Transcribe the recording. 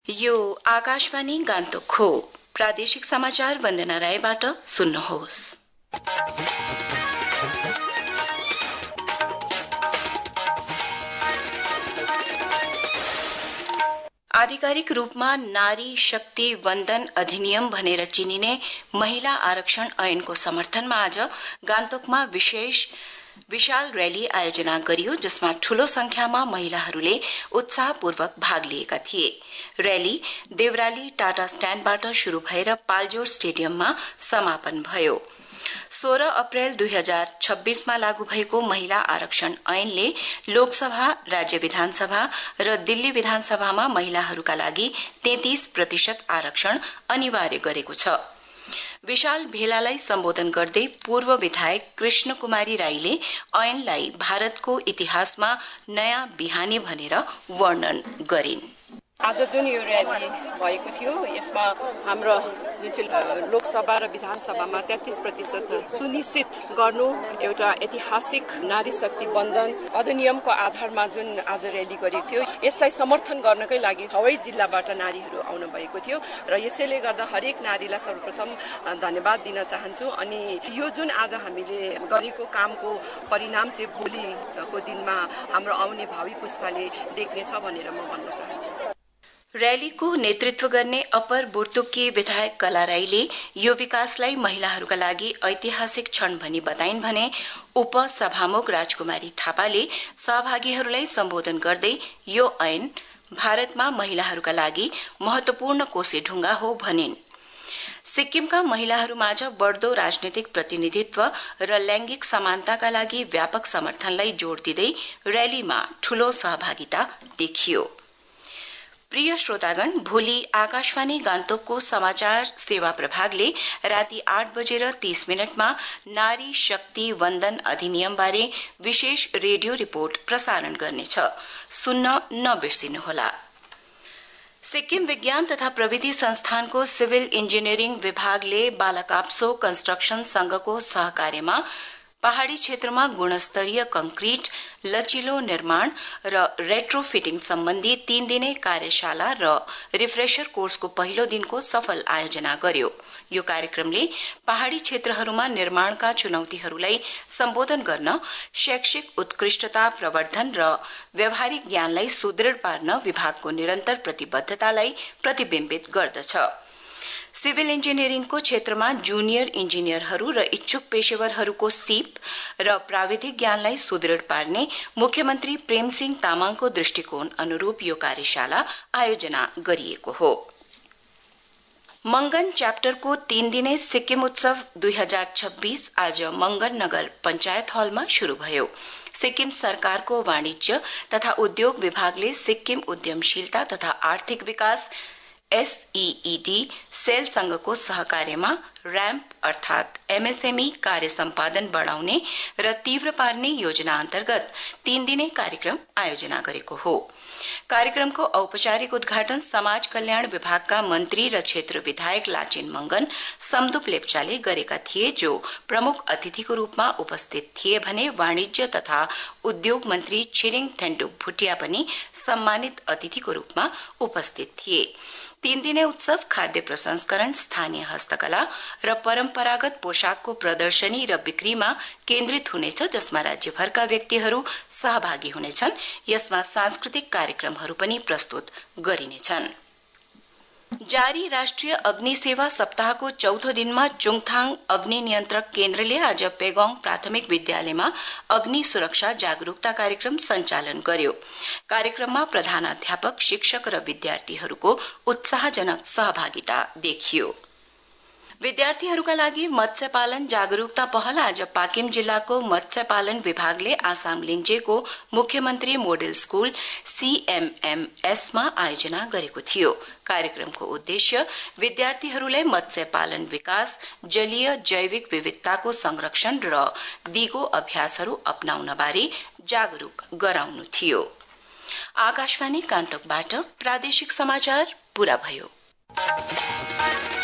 यो आकाशवाणी गान्तोक हो। प्रादेशिक समाचार वन्दना रायबाट सुन्नुहोस्। आधिकारिक रूपमा नारी शक्ति वन्दन अधिनियम भनेर चिनिने महिला आरक्षण ऐनको समर्थनमा आज गान्तोकमा विशाल रैली आयोजना गरियो, जसमा ठूलो संख्यामा महिलाहरूले उत्साहपूर्वक भाग लिएका थिए। रैली देवराली टाटा स्ट्याण्डबाट शुरू भएर पाल्जोर स्टेडियममा समापन भयो। 16 अप्रेल 2026 मा लागू भएको महिला आरक्षण ऐनले लोकसभा, राज्य विधानसभा र दिल्ली विधानसभामा महिलाहरूका लागि 33% आरक्षण अनिवार्य गरेको छ। विशाल भेलालाई सम्बोधन गर्दै पूर्व विधायक कृष्ण कुमारी राईले ऐनलाई भारतको इतिहासमा नयाँ बिहानी भनेर वर्णन गरिन्। आज जुन यो र्याली भएको थियो, यसमा हाम्रो जुन चाहिँ लोकसभा र विधानसभामा 33% सुनिश्चित गर्नु एउटा ऐतिहासिक नारी शक्ति बन्धन अधिनियमको आधारमा जुन आज र्याली गरिएको थियो, यसलाई समर्थन गर्नकै लागि सबै जिल्लाबाट नारीहरू आउनु भएको थियो र यसैले गर्दा हरेक नारीलाई सर्वप्रथम धन्यवाद दिन चाहन्छु। अनि यो जुन आज हामीले गरेको कामको परिणाम चाहिँ भोलिको दिनमा हाम्रो आउने भावी पुस्ताले देख्नेछ भनेर म भन्न चाहन्छु। रैलीको नेतृत्व गर्ने अप्पर बुर्तुकी विधायक कला राईले यो विकासलाई महिलाहरूका लागि ऐतिहासिक क्षण भनी बताइन् भने उपसभामुख राजकुमारी थापाले सहभागीहरूलाई सम्बोधन गर्दै यो ऐन भारतमा महिलाहरूका लागि महत्वपूर्ण कोसेढुङ्गा हो भनिन्। सिक्किमका महिलाहरूमाझ बढ्दो राजनैतिक प्रतिनिधित्व र लैंगिक समानताका लागि व्यापक समर्थनलाई जोड़ दिँदै रैलीमा ठूलो सहभागिता देखियो। प्रिय श्रोतागण, भोलि आकाशवाणी गान्तोकको समाचार सेवा प्रभागले राति 8:30 मा नारी शक्ति वन्दन अधिनियमबारे विशेष रेडियो रिपोर्ट प्रसारण गर्नेछ। सुन्न नबिर्सिनुहोला। सिक्किम विज्ञान तथा प्रविधि संस्थानको सिभिल इन्जिनियरिङ विभागले बालकाप्सो कन्स्ट्रक्सन संघको सहकार्यमा पहाड़ी क्षेत्रमा गुणस्तरीय कंक्रीट, लचिलो निर्माण र रेट्रोफिटिङ सम्बन्धी 3 दिने कार्यशाला र रिफ्रेशर कोर्सको पहिलो दिनको सफल आयोजना गर्यो। यो कार्यक्रमले पहाड़ी क्षेत्रहरूमा निर्माणका चुनौतीहरूलाई सम्बोधन गर्न, शैक्षिक उत्कृष्टता प्रवर्धन र व्यावहारिक ज्ञानलाई सुदृढ पार्न विभागको निरन्तर प्रतिबद्धतालाई प्रतिबिम्बित गर्दछ। सिभिल इन्जिनियरिङको क्षेत्रमा जूनियर इन्जिनियरहरू र इच्छुक पेशेवरहरूको सीप र प्राविधिक ज्ञानलाई सुदृढ पार्ने मुख्यमन्त्री प्रेमसिंह तामाङको दृष्टिकोण अनुरूप यो कार्यशाला आयोजना गरिएको हो। मंगन च्याप्टरको 3 दिने सिक्किम उत्सव 2026 आज मंगन नगर पञ्चायत हलमा शुरू भयो। सिक्किम सरकारको वाणिज्य तथा उद्योग विभागले सिक्किम उद्यमशीलता तथा आर्थिक विकास SEED सेल संघको सहकार्यमा र्याम्प अर्थात MSME कार्य सम्पादन बढ़ाउने र तीव्र पार्ने योजना अन्तर्गत 3 दिने कार्यक्रम आयोजना गरेको हो। कार्यक्रमको औपचारिक उद्घाटन समाज कल्याण विभागका मन्त्री र क्षेत्र विधायक लाचेन मंगन समदुप लेप्चाले गरेका थिए, जो प्रमुख अतिथिको रूपमा उपस्थित थिए भने वाणिज्य तथा उद्योग मन्त्री छिरिङ थेन्डुप भुटिया पनि सम्मानित अतिथिको रूपमा उपस्थित थिए। 3 दिने उत्सव खाद्य प्रसंस्करण, स्थानीय हस्तकला र परम्परागत पोशाकको प्रदर्शनी र बिक्रीमा केन्द्रित हुनेछ, जसमा राज्यभरका व्यक्तिहरू सहभागी हुनेछन्। यसमा सांस्कृतिक कार्यक्रमहरू पनि प्रस्तुत गरिनेछन्। जारी राष्ट्रिय अग्नि सेवा सप्ताहको चौथो दिनमा चुङथाङ अग्नि नियन्त्रक केन्द्रले आज पेगोङ प्राथमिक विद्यालयमा अग्नि सुरक्षा जागरूकता कार्यक्रम सञ्चालन गर्यो। कार्यक्रममा प्रधानाध्यापक, शिक्षक र विद्यार्थीहरूको उत्साहजनक सहभागिता देखियो। विद्यार्थीहरूका लागि मत्स्य पालन जागरूकता पहल आज पाकिम जिल्लाको मत्स्य पालन विभागले आसाम लिङ्जेको मुख्यमन्त्री मोडेल स्कूल CMMS मा आयोजना गरेको थियो। कार्यक्रमको उद्देश्य विद्यार्थीहरूलाई मत्स्य पालन विकास, जलीय जैविक विविधताको संरक्षण र दिगो अभ्यासहरू अपनाउन बारे जागरूक गराउनु थियो। आकाशवाणी गान्तोकबाट प्रादेशिक समाचार पूरा भयो।